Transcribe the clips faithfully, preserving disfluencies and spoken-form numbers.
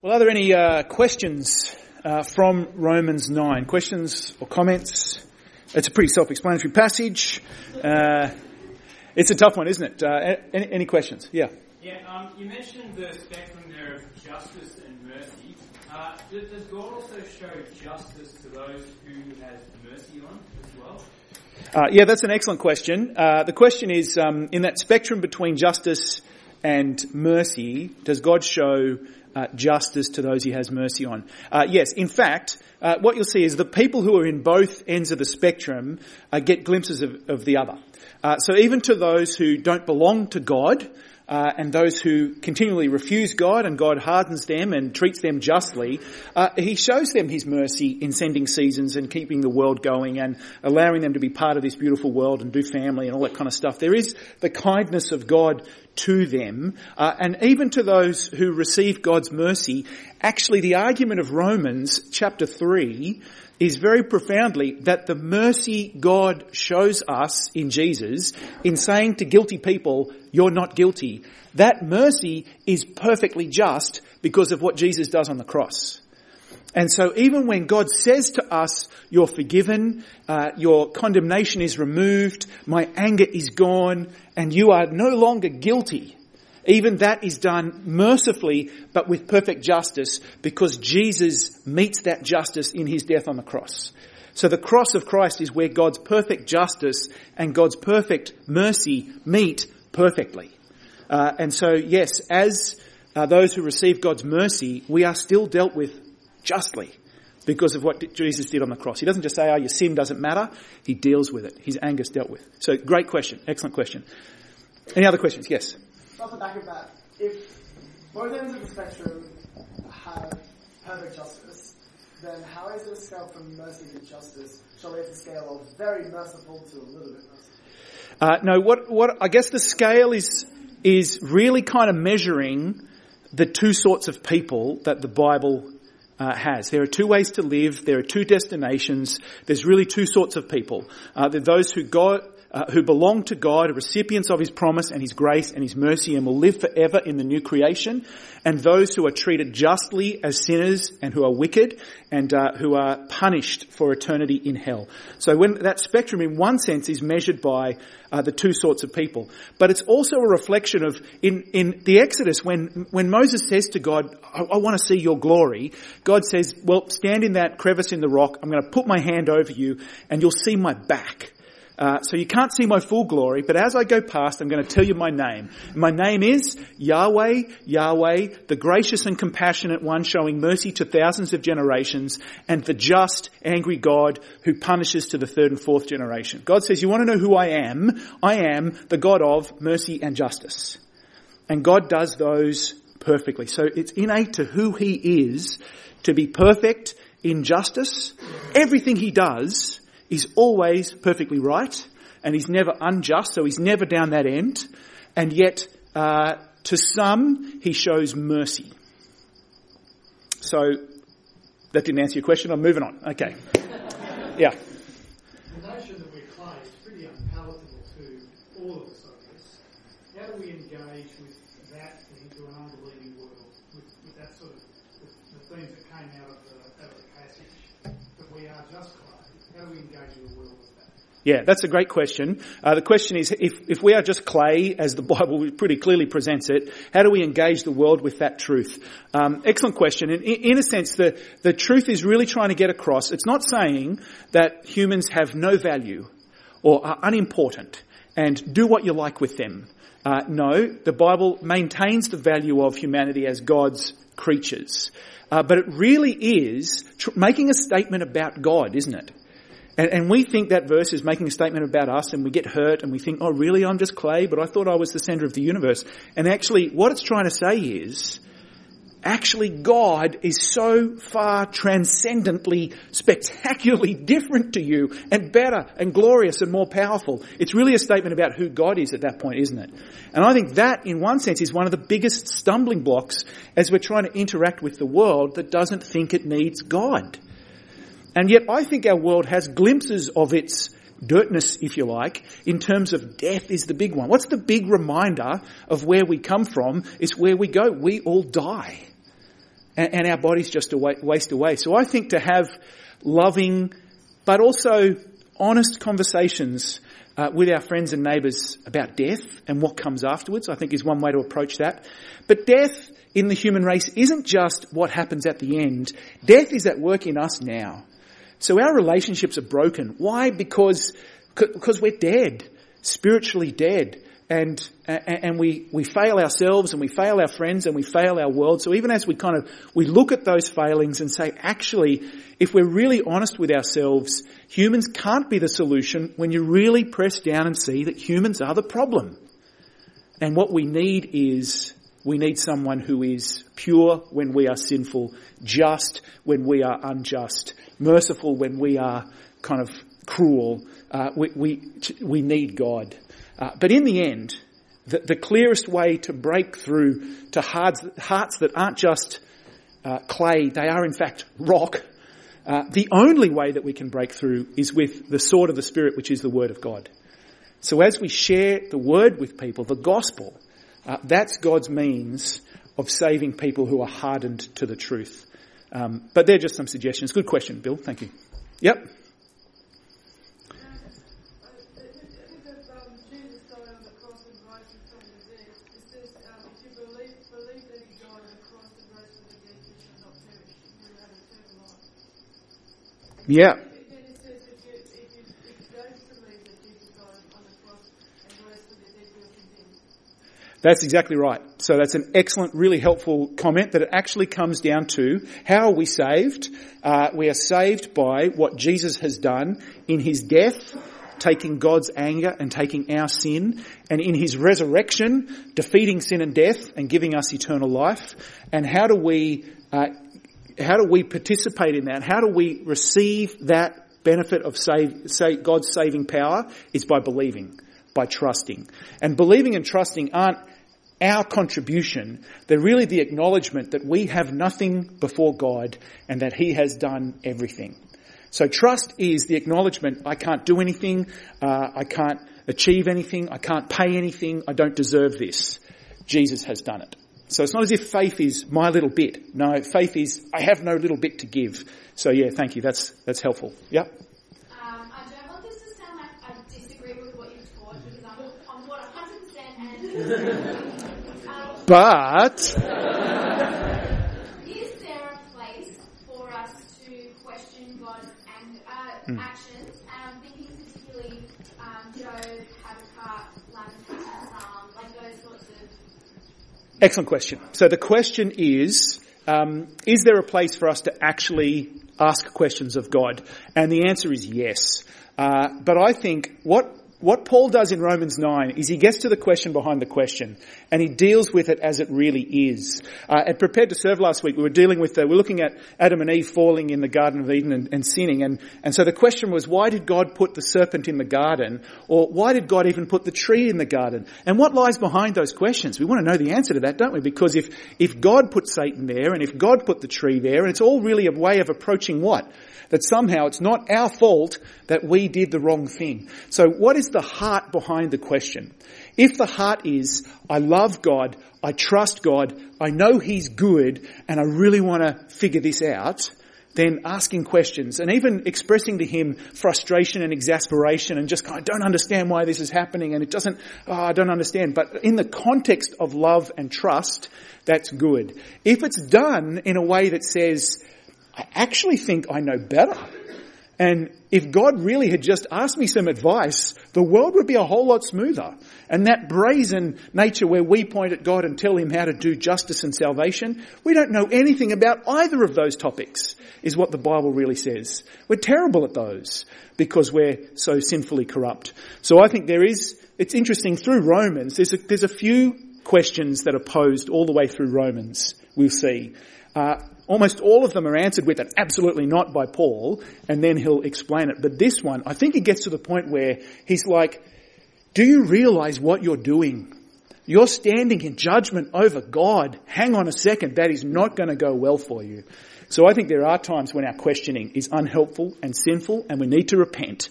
Well, are there any uh, questions uh, from Romans nine? Questions or comments? It's a pretty self-explanatory passage. Uh, it's a tough one, isn't it? Uh, any, any questions? Yeah. Yeah. Um, you mentioned the spectrum there of justice and mercy. Uh, does, does God also show justice to those who He has mercy on as well? Uh, yeah, that's an excellent question. Uh, the question is, um, in that spectrum between justice and mercy, does God show Uh, justice to those He has mercy on? Uh, yes, in fact, uh, what you'll see is the people who are in both ends of the spectrum uh, get glimpses of, of the other. Uh, so even to those who don't belong to God, uh, and those who continually refuse God and God hardens them and treats them justly, uh, He shows them His mercy in sending seasons and keeping the world going and allowing them to be part of this beautiful world and do family and all that kind of stuff. There is the kindness of God to them, uh, and even to those who receive God's mercy. Actually, the argument of Romans chapter three is very profoundly that the mercy God shows us in Jesus in saying to guilty people, you're not guilty, that mercy is perfectly just because of what Jesus does on the cross. And so even when God says to us, you're forgiven, uh, your condemnation is removed, my anger is gone, and you are no longer guilty, even that is done mercifully but with perfect justice because Jesus meets that justice in His death on the cross. So the cross of Christ is where God's perfect justice and God's perfect mercy meet perfectly. Uh, and so yes, as uh, those who receive God's mercy, we are still dealt with justly because of what Jesus did on the cross. He doesn't just say, oh, your sin doesn't matter. He deals with it. His anger's dealt with. So great question. Excellent question. Any other questions? Yes. Off the back of that, if both ends of the spectrum have perfect justice, then how is the scale from mercy to justice? Shall we have a scale of very merciful to a little bit merciful? Uh, no, what, what, I guess the scale is, is really kind of measuring the two sorts of people that the Bible Uh, has. There are two ways to live. There are two destinations. There's really two sorts of people. Uh, there are those who God, uh, who belong to God, are recipients of His promise and His grace and His mercy and will live forever in the new creation. And those who are treated justly as sinners and who are wicked and uh, who are punished for eternity in hell. So when that spectrum in one sense is measured by uh, the two sorts of people. But it's also a reflection of, in, in the Exodus, when, when Moses says to God, I, I want to see your glory, God says, well, stand in that crevice in the rock, I'm going to put my hand over you and you'll see my back. Uh, so you can't see my full glory, but as I go past, I'm going to tell you my name. My name is Yahweh, Yahweh, the gracious and compassionate one showing mercy to thousands of generations, and the just, angry God who punishes to the third and fourth generation. God says, you want to know who I am? I am the God of mercy and justice. And God does those perfectly. So it's innate to who He is to be perfect in justice. Everything He does is always perfectly right, and He's never unjust, so He's never down that end. And yet, uh, to some, He shows mercy. So, that didn't answer your question. I'm moving on. Okay. Yeah. The notion that we're clay is pretty unpalatable to all of us, I guess. How do we engage with that into an unbelieving world, with, with that sort of, the, the themes that came out of the, out of the passage, that we are just clay? How do we engage in the world with that? Yeah, that's a great question. Uh, the question is, if, if we are just clay, as the Bible pretty clearly presents it, how do we engage the world with that truth? Um, excellent question. And in, in a sense, the, the truth is really trying to get across. It's not saying that humans have no value or are unimportant and do what you like with them. Uh, no, the Bible maintains the value of humanity as God's creatures. Uh, but it really is tr- making a statement about God, isn't it? And, and we think that verse is making a statement about us, and we get hurt and we think, oh really, I'm just clay, but I thought I was the centre of the universe. And actually what it's trying to say is, actually God is so far transcendently, spectacularly different to you and better and glorious and more powerful. It's really a statement about who God is at that point, isn't it? And I think that in one sense is one of the biggest stumbling blocks as we're trying to interact with the world that doesn't think it needs God. And yet I think our world has glimpses of its dirtness, if you like, in terms of death is the big one. What's the big reminder of where we come from? It's where we go. We all die. and, and our bodies just away, waste away. So I think to have loving but also honest conversations uh, with our friends and neighbours about death and what comes afterwards, I think is one way to approach that. But death in the human race isn't just what happens at the end. Death is at work in us now. So our relationships are broken. Why? Because, because we're dead, spiritually dead. And, and we, we fail ourselves and we fail our friends and we fail our world. So even as we kind of, we look at those failings and say, actually, if we're really honest with ourselves, humans can't be the solution when you really press down and see that humans are the problem. And what we need is, we need someone who is pure when we are sinful, just when we are unjust, merciful when we are kind of cruel. Uh, we, we, we need God. Uh, but in the end, the, the clearest way to break through to hearts, hearts that aren't just uh, clay, they are in fact rock. Uh, the only way that we can break through is with the sword of the Spirit, which is the Word of God. So as we share the Word with people, the gospel, uh, that's God's means of saving people who are hardened to the truth. Um, but they're just some suggestions. Good question, Bill. Thank you. Yep. Yeah. That's exactly right. So that's an excellent, really helpful comment, that it actually comes down to how are we saved? Uh, we are saved by what Jesus has done in his death, taking God's anger and taking our sin, and in his resurrection, defeating sin and death and giving us eternal life. And how do we uh, how do we participate in that? How do we receive that benefit of save, save, God's saving power? Is by believing, by trusting. And believing and trusting aren't our contribution. They're really the acknowledgement that we have nothing before God and that he has done everything. So trust is the acknowledgement, I can't do anything, uh, I can't achieve anything, I can't pay anything, I don't deserve this. Jesus has done it. So it's not as if faith is my little bit. No, faith is, I have no little bit to give. So yeah, thank you. That's that's helpful. Yep. Um, I don't want this to sound like I disagree with what you've taught, because I'm, I'm what, one hundred percent and... um, but... Is there a place for us to question God's and, uh, mm. actions? And I'm thinking particularly um, Job, Habakkuk, Lamentation, Psalm, like those sorts of... Excellent question. So the question is, um, is there a place for us to actually ask questions of God? And the answer is yes. Uh, but I think what what Paul does in Romans nine is he gets to the question behind the question, and he deals with it as it really is. Uh, at Prepared to Serve last week, we were dealing with, the, we we're looking at Adam and Eve falling in the Garden of Eden and, and sinning, and, and so the question was, why did God put the serpent in the garden? Or why did God even put the tree in the garden? And what lies behind those questions? We want to know the answer to that, don't we? Because if, if God put Satan there, and if God put the tree there, and it's all really a way of approaching what? That somehow it's not our fault that we did the wrong thing. So what is the heart behind the question? If the heart is, I love God, I trust God, I know he's good, and I really want to figure this out, then asking questions and even expressing to him frustration and exasperation and just kind of, I don't understand why this is happening and it doesn't, oh, I don't understand. But in the context of love and trust, that's good. If it's done in a way that says, I actually think I know better. And if God really had just asked me some advice, the world would be a whole lot smoother. And that brazen nature where we point at God and tell him how to do justice and salvation, we don't know anything about either of those topics, is what the Bible really says. We're terrible at those because we're so sinfully corrupt. So I think there is, it's interesting, through Romans, there's a, there's a few questions that are posed all the way through Romans, we'll see. Uh, Almost all of them are answered with an absolutely not by Paul, and then he'll explain it. But this one, I think he gets to the point where he's like, do you realize what you're doing? You're standing in judgment over God. Hang on a second, that is not going to go well for you. So I think there are times when our questioning is unhelpful and sinful, and we need to repent.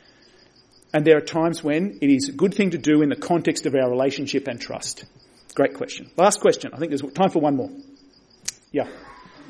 And there are times when it is a good thing to do in the context of our relationship and trust. Great question. Last question. I think there's time for one more. Yeah.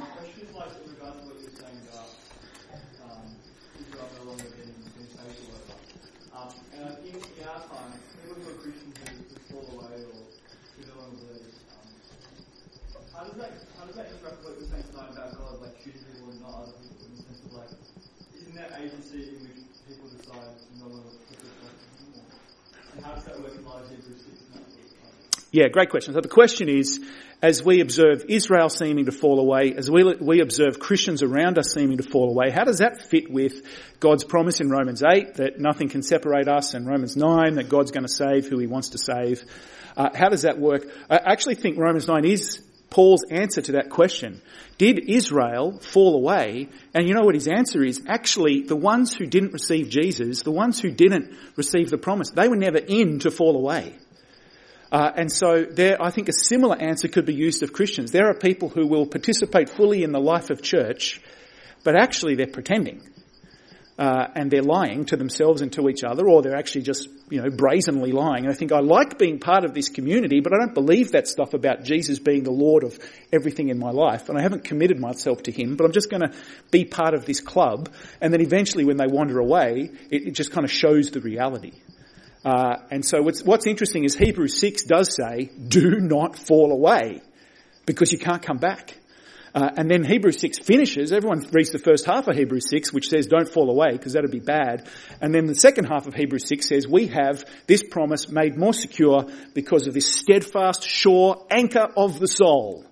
how does that how does that interact with what you're saying tonight about God, like choosing people and not other people, in the sense of like, isn't there agency in which people decide no one will put this person anymore? And how does that work in light of Hebrews six? Yeah, great question. So the question is, as we observe Israel seeming to fall away, as we we observe Christians around us seeming to fall away, how does that fit with God's promise in Romans eight that nothing can separate us, and Romans nine that God's going to save who he wants to save? Uh, how does that work? I actually think Romans nine is Paul's answer to that question. Did Israel fall away? And you know what his answer is? Actually, the ones who didn't receive Jesus, the ones who didn't receive the promise, they were never in to fall away. Uh, and so there, I think a similar answer could be used of Christians. There are people who will participate fully in the life of church, but actually they're pretending. Uh, and they're lying to themselves and to each other, or they're actually just, you know, brazenly lying. And I think I like being part of this community, but I don't believe that stuff about Jesus being the Lord of everything in my life. And I haven't committed myself to him, but I'm just going to be part of this club. And then eventually when they wander away, it, it just kind of shows the reality. Uh, and so what's, what's interesting is Hebrews six does say, do not fall away, because you can't come back. Uh, and then Hebrews six finishes, everyone reads the first half of Hebrews six, which says don't fall away, because that'd be bad. And then the second half of Hebrews six says we have this promise made more secure because of this steadfast, sure anchor of the soul.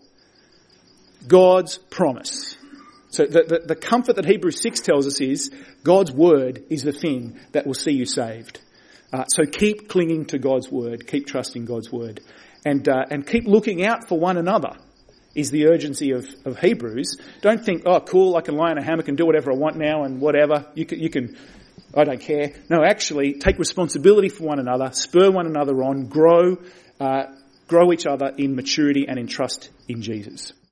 God's promise. So the, the, the comfort that Hebrews six tells us is God's word is the thing that will see you saved. Uh, so keep clinging to God's word, keep trusting God's word, and uh, and keep looking out for one another is the urgency of, of Hebrews. Don't think, oh, cool, I can lie in a hammock and do whatever I want now and whatever. You can, you can, I don't care. No, actually, take responsibility for one another, spur one another on, grow, uh, grow each other in maturity and in trust in Jesus.